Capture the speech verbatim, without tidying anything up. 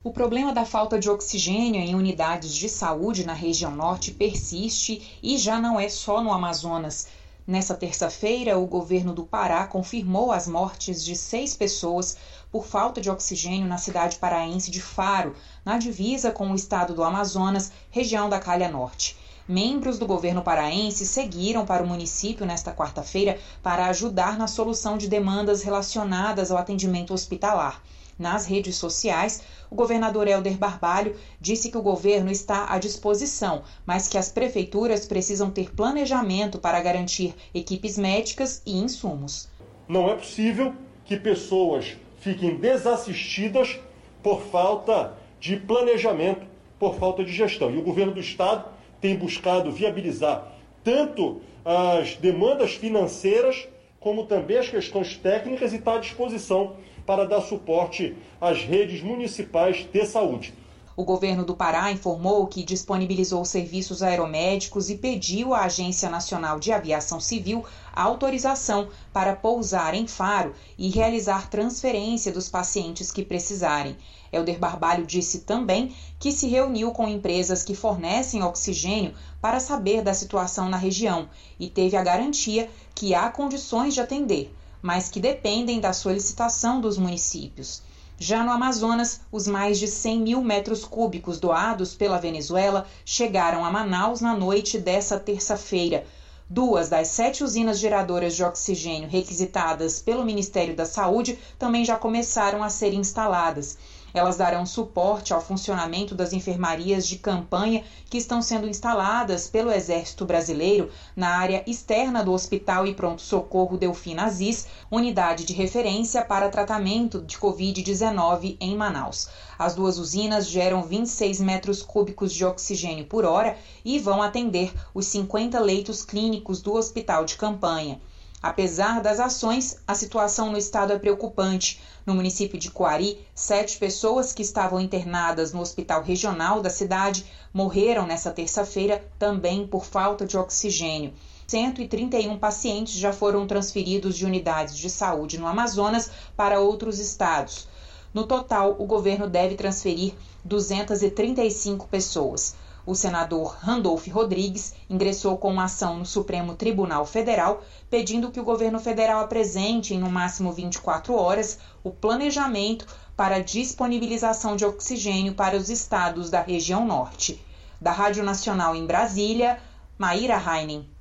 O problema da falta de oxigênio em unidades de saúde na região norte persiste e já não é só no Amazonas. Nessa terça-feira, o governo do Pará confirmou as mortes de seis pessoas por falta de oxigênio na cidade paraense de Faro, na divisa com o estado do Amazonas, região da Calha Norte. Membros do governo paraense seguiram para o município nesta quarta-feira para ajudar na solução de demandas relacionadas ao atendimento hospitalar. Nas redes sociais, o governador Helder Barbalho disse que o governo está à disposição, mas que as prefeituras precisam ter planejamento para garantir equipes médicas e insumos. Não é possível que pessoas fiquem desassistidas por falta de planejamento, por falta de gestão. E o governo do estado tem buscado viabilizar tanto as demandas financeiras como também as questões técnicas e está à disposição para dar suporte às redes municipais de saúde. O governo do Pará informou que disponibilizou serviços aeromédicos e pediu à Agência Nacional de Aviação Civil a autorização para pousar em Faro e realizar transferência dos pacientes que precisarem. Helder Barbalho disse também que se reuniu com empresas que fornecem oxigênio para saber da situação na região e teve a garantia que há condições de atender, mas que dependem da solicitação dos municípios. Já no Amazonas, os mais de cem mil metros cúbicos doados pela Venezuela chegaram a Manaus na noite dessa terça-feira. Duas das sete usinas geradoras de oxigênio requisitadas pelo Ministério da Saúde também já começaram a ser instaladas. Elas darão suporte ao funcionamento das enfermarias de campanha que estão sendo instaladas pelo Exército Brasileiro na área externa do Hospital e Pronto-Socorro Delfim Aziz, unidade de referência para tratamento de covid dezenove em Manaus. As duas usinas geram vinte e seis metros cúbicos de oxigênio por hora e vão atender os cinquenta leitos clínicos do hospital de campanha. Apesar das ações, a situação no estado é preocupante. No município de Coari, sete pessoas que estavam internadas no hospital regional da cidade morreram nesta terça-feira também por falta de oxigênio. cento e trinta e um pacientes já foram transferidos de unidades de saúde no Amazonas para outros estados. No total, o governo deve transferir duzentas e trinta e cinco pessoas. O senador Randolph Rodrigues ingressou com uma ação no Supremo Tribunal Federal, pedindo que o governo federal apresente em no máximo vinte e quatro horas o planejamento para a disponibilização de oxigênio para os estados da região norte. Da Rádio Nacional em Brasília, Maíra Heinen.